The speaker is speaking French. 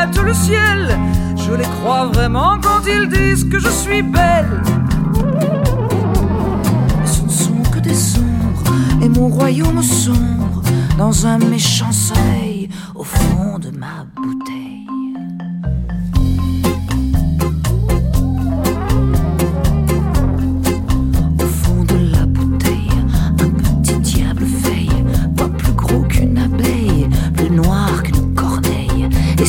gâtent le ciel. Je les crois vraiment quand ils disent que je suis belle. Mais ce ne sont que des ombres et mon royaume sombre dans un méchant soleil au fond de ma bouteille.